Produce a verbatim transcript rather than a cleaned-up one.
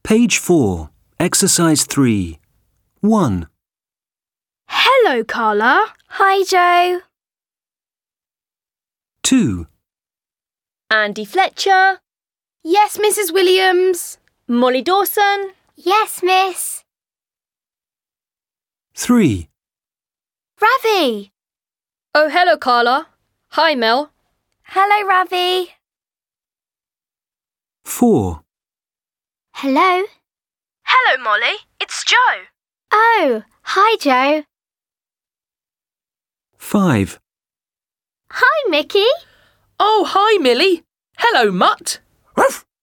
Page four, Exercise three. one. Hello, Carla. Hi, Joe. two. Andy Fletcher. Yes, Missus Williams. Molly Dawson. Yes, miss. three. Ravi. Oh, hello, Carla. Hi, Mel. Hello, Ravi. four. Hello. Hello, Molly. It's Joe. Oh, hi, Joe. five. Hi, Mickey. Oh, hi, Millie. Hello, Mutt.